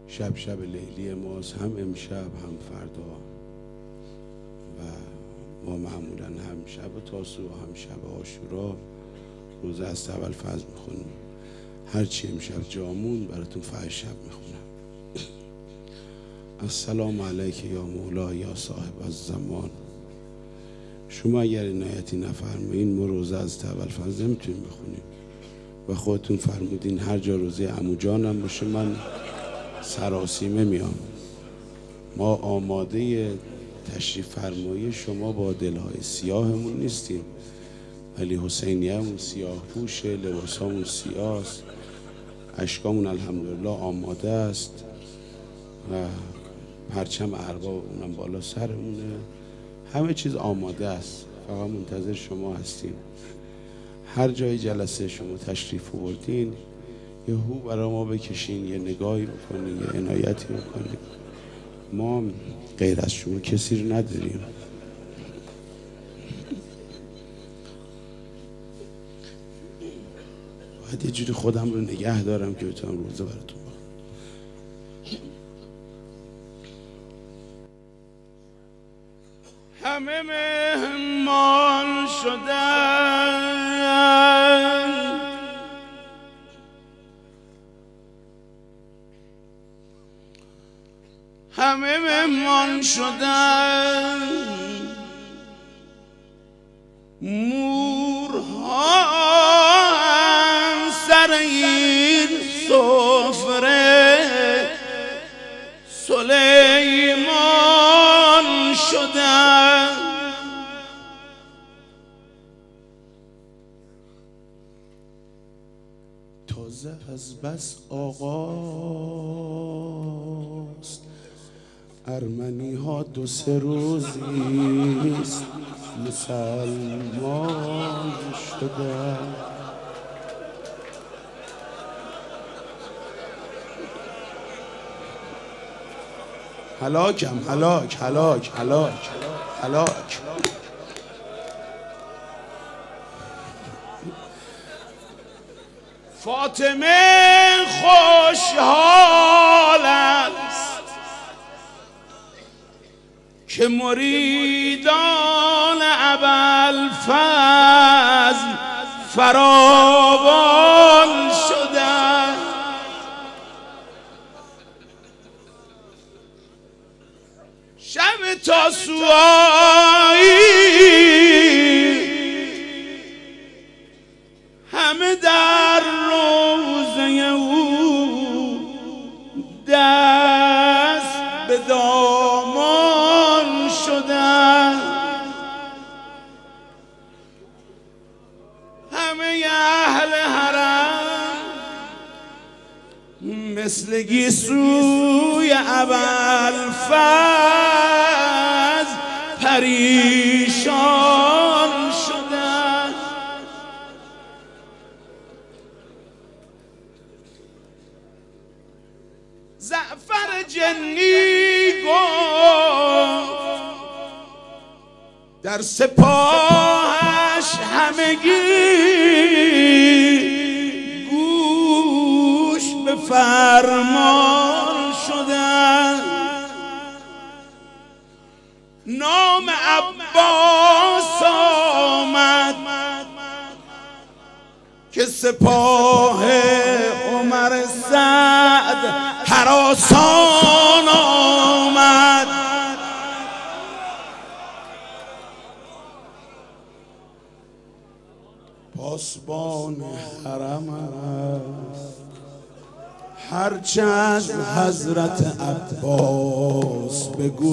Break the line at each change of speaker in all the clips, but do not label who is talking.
شب لیلی ماست، هم امشب هم فردا، و ما معمولا هم شب تاسوع هم شب عاشورا روزه از اول فضل میخونیم. هرچی امشب جامون براتون فعل شب میخونم. السلام علیک یا مولا یا صاحب الزمان. شما اگر عنایتی نفرمایین ما روزه از اول فضل نمیتونیم بخونیم و خودتون فرمودین هر جا روزه عمو جانم باشه من سراسیمه میام. ما آماده تشریف فرمایی شما با دلهای سیاهمون نیستیم، ولی حسینیه‌مون سیاه پوشه، لباسامون سیاه است، اشکامون الحمدلله آماده است و پرچم ارباب اونم بالا سرمونه. همه چیز آماده است، فقط منتظر شما هستیم. هر جای جلسه شما تشریف آوردین یه هو برای ما بکشین، یه نگاهی بکنین، یه عنایتی بکنین. ما غیر از شما کسی رو نداریم. باید یه جوری خودم رو نگه دارم که بتونم روزه براتون بخونم. همه مهمان شدن، همه مهمان شدن، مورها سر این سفره سلیمان شدن. تازه از بس آغاست، ارمنی ها 2-3 روزیست مسلمان شدن. هلاکم، هلاک هلاک هلاک هلاک. فاطمه خوشحال است که مریدان ابوالفضل فراوان شدند. شب تاسوعی همه در روزه او دست به دامان شدند. همه اهل حرم مثل گیسوی ابوالفضل پریشان شدند. زعفر جنی گفت در سپاهش همگی گوش به فرمان شدند. نام عباس آمد که سپاه عمر سعد هراسان آمد. پاسبان حرم است هرچه از حضرت عباس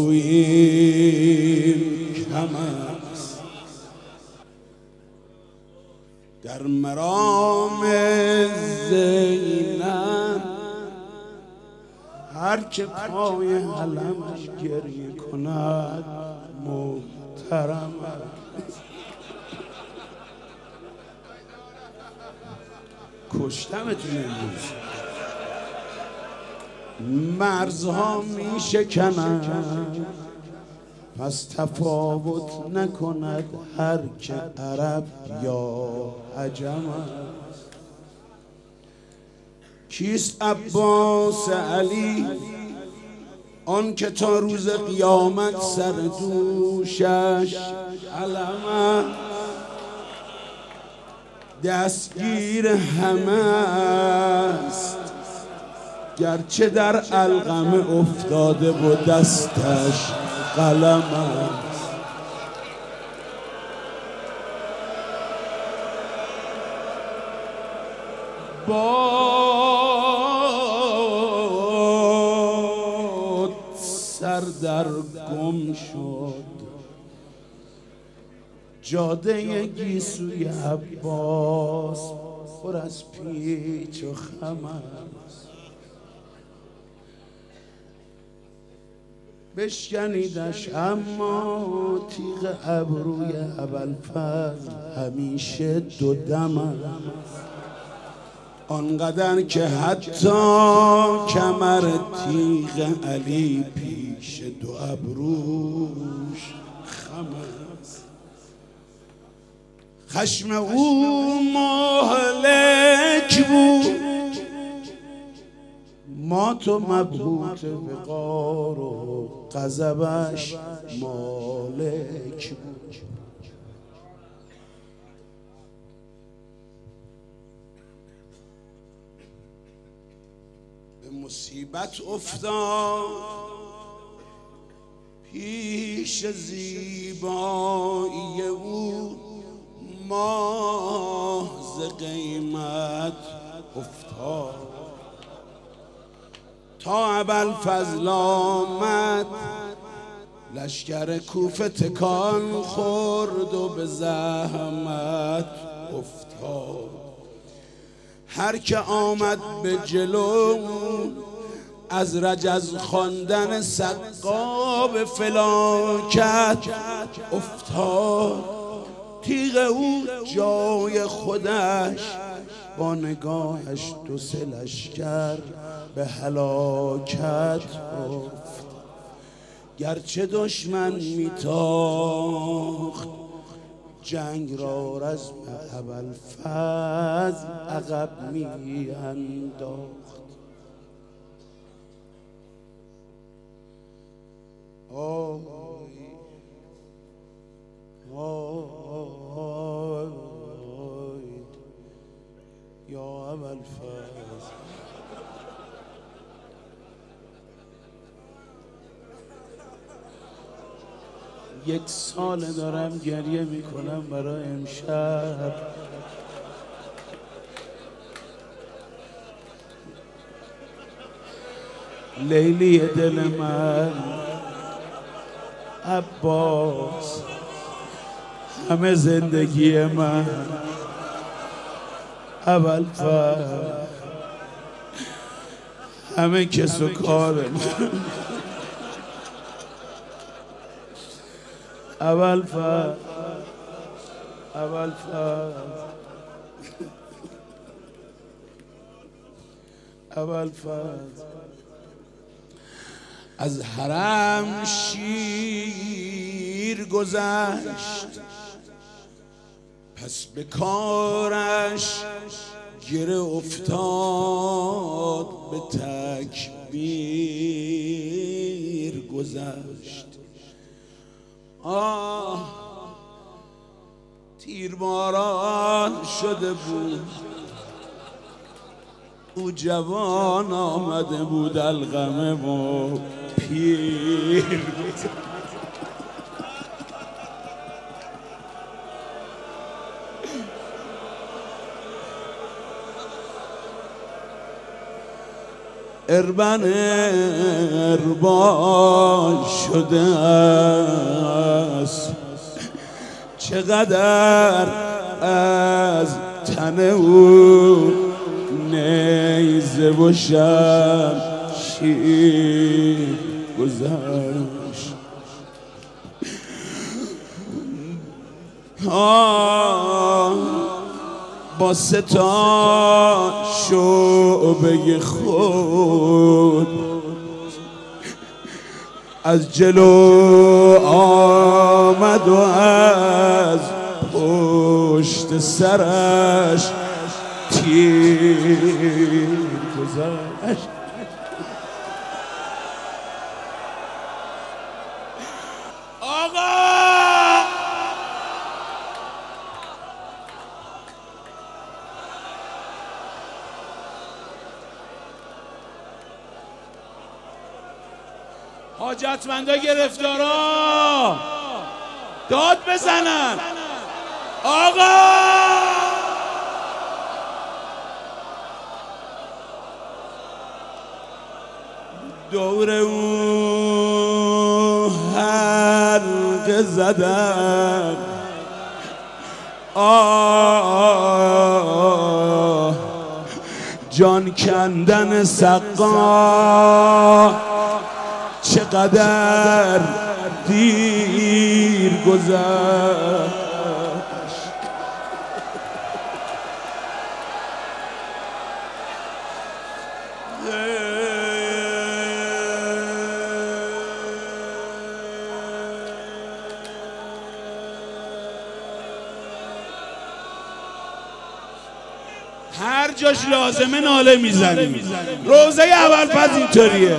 بگوییم کم است. در مرام زینب هر که پای حلمش گریه کند محترم است. کشتمتون امروز. مرزها می شکنند پس تفاوت نکند هر که عرب یا عجم است. کیست عباس علی؟ آن که تا روز قیامت سر دوشش علم دستگیر همه است، گرچه در علقمه افتاده و دستش قلم است. باد سر در گم شد، جاده گیسوی عباس پر از پیچ و خم است. بشکنیدش اما تیغ ابروی ابوالفضل همیشه دو دم است، آنقدر که حتی کمر تیغ علی پیش دو ابروش خم است. خشم او مهلک بود، مات و مبهوت وقار و غضبش مالک بود. به مصیبت افتاد پیش زیبایی او، ماه ز قیمت افتاد. تا ابوالفضل آمد لشکر کوفه تکان خورد و به زحمت افتاد. هر که آمد به جلو از رجز خواندن سقا فلاکت افتاد. تیغ او جای خودش با نگاهش دو سه لشکر به هلاکت افتاد. گرچه دشمن میتاخت جنگ را رزم ابوالفضل عقب میانداخت. آی آی یا ابوالفضل، یک سال دارم گریه میکنم برای امشب. لیلی دل من عباس، همه زندگی من ابوالفضل، همه کس و کار من ابوالفضل. از حرم شیر گذشت، پس به کارش گره افتاد، به تکبیر گذشت. تیرباران شده بود، او جوان آمده بود علقمه و پیر. اربن اربا شده است، چقدر از تن او نیزه و شمشیر گذشت. با سه تا شعبه خود از جلو آمد و از پشت سرش تیر گذشت. آقا حاجتمندا گرفتارا داد بزنن. آقا دور او حلقه زدن. جان کندن سقا چقدر دیر گذشت. هر جاش لازمه ناله میزنیم. روزه ابوالفضل اینطوریه.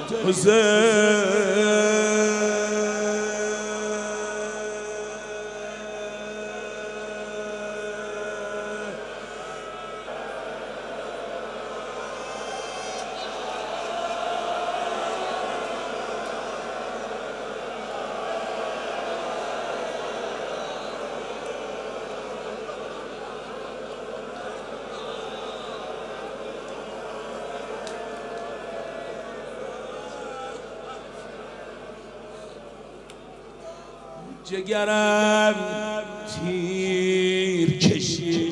جگرم تیر کشید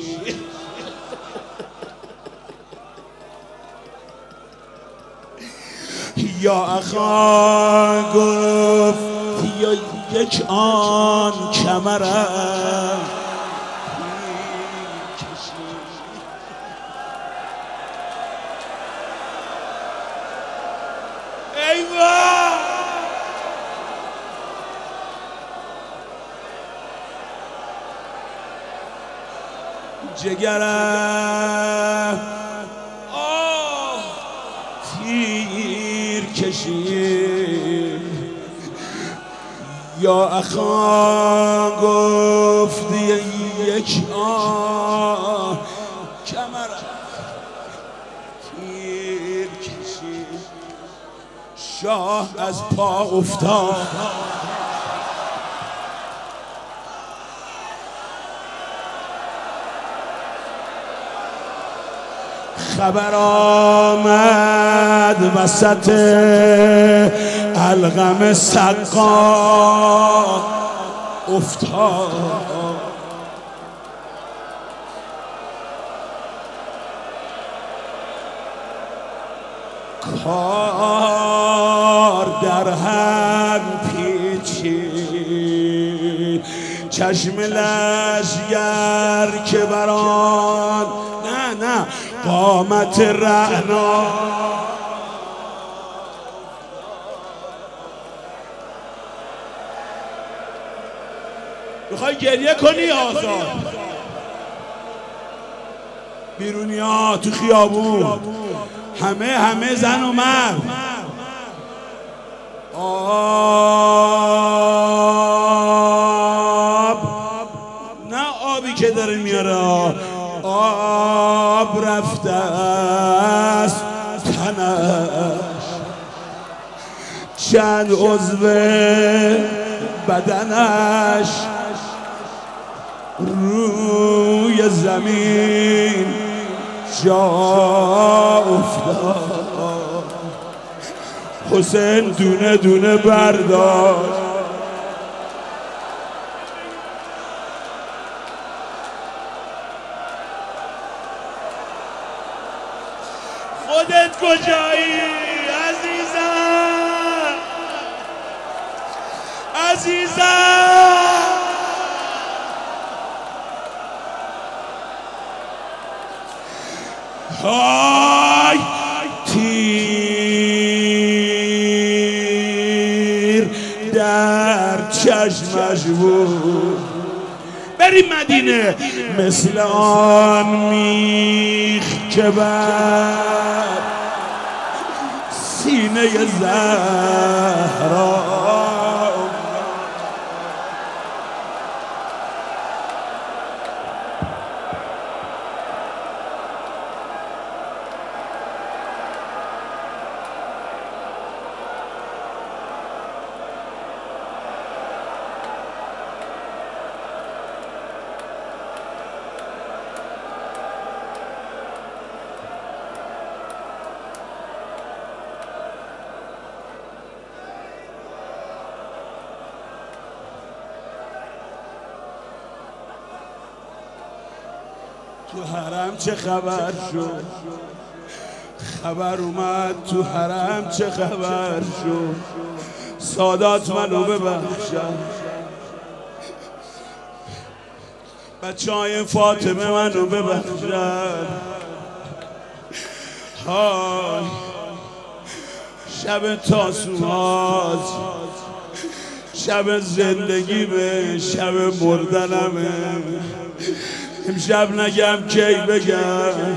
یا اخا گفت یا یک آن کمرم ایوه جگرم تیر کشید یا اخا گفت یک آن کمرم تیر کشید. شاه از پا افتاد خبر آمد وسط الغم سقا افتاد. کار در هم پیچید چشم لشگر که بران نه قامت رعنا میخوای گریه کنی آزاد بیرونی ها تو خیابون همه زن و مرد آب نه آبی که داره میاره آب رفته است تنش چند عضو بدنش روی زمین جا افتاد. حسین دونه دونه برداشت خودت کجایی عزیزم های تیر در چشمش بود. بریم مدینه مثل آن میخ که بر سینه زهرا. تو حرم چه خبر شد؟ خبر اومد تو حرم چه خبر شد؟ سادات منو ببخشن، بچه‌های فاطمه منو ببخشن. های شب تاسوعات، شب زندگی به شب مردنمه. امشب نگم کی بگم،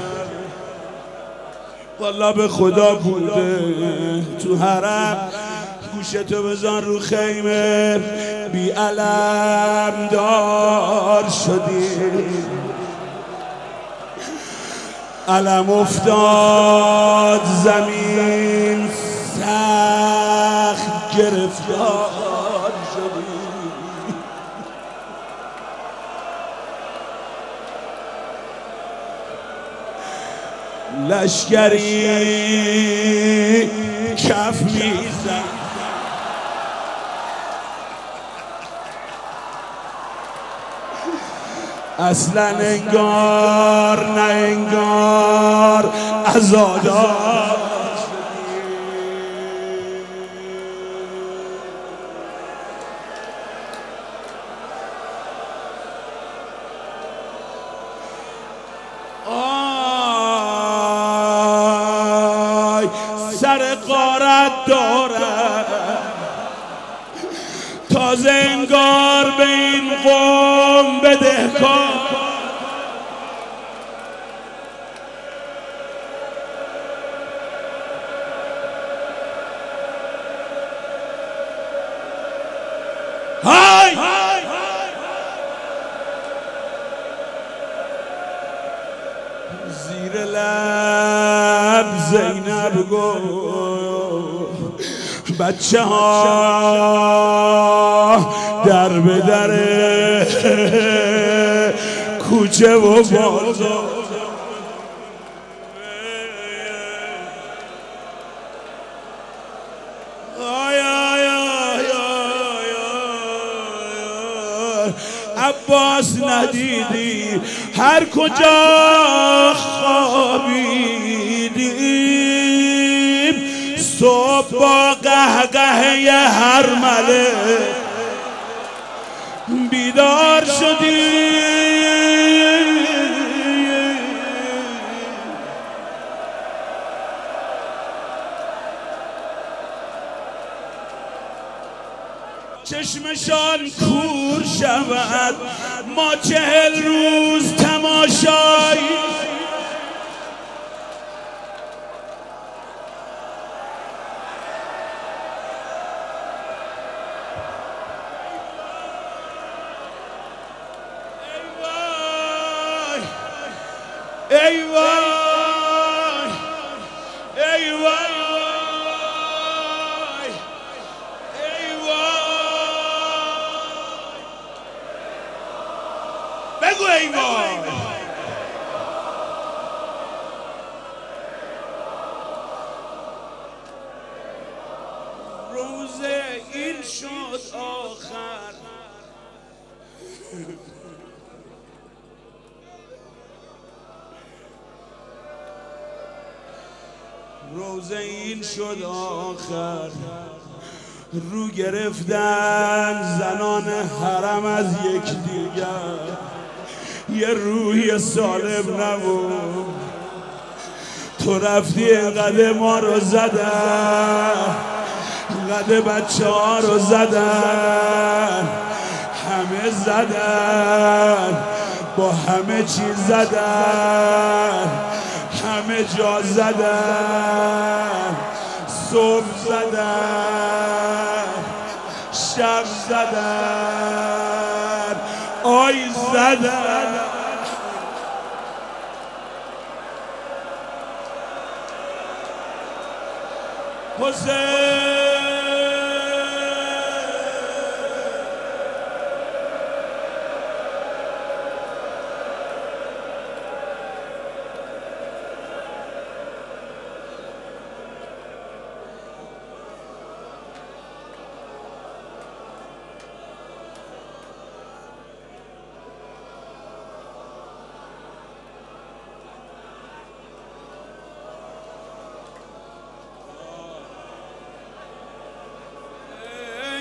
والله به خدا بوده. تو حرم گوشتو بزن رو خیمه، بی علم دار شدی. علم افتاد زمین، سخت گرفتار شدی. لشکری کف میزن، اصلا انگار نه انگار عزادار شدی. سر غارت دارم، تازه انگار به این قوم بدهکار. های زیر لب زینب گفت بچه ها در به در کوچه و بازار. عباس ندیدی هر کجا خوابیدیم، صبح با قهقه هر مله بیدار شدیم. چشمشان کور شود، ما 40 روز تماشایی. ای وای ای وای ای وای، بگو ای وای. روزه این شد آخر، روزه این شد آخر. رو گرفتن زنان حرم از یکدیگر، یه روحی سالم نبود. تو رفتی اینقدر ما رو زدن، اینقدر بچه ها رو زدن، همه زدن، با همه چیز زدن، همه جا زدن. صبح زدن شب زدن آی زدن حسین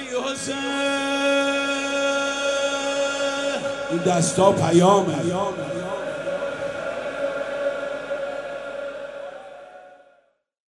این دستا پیامه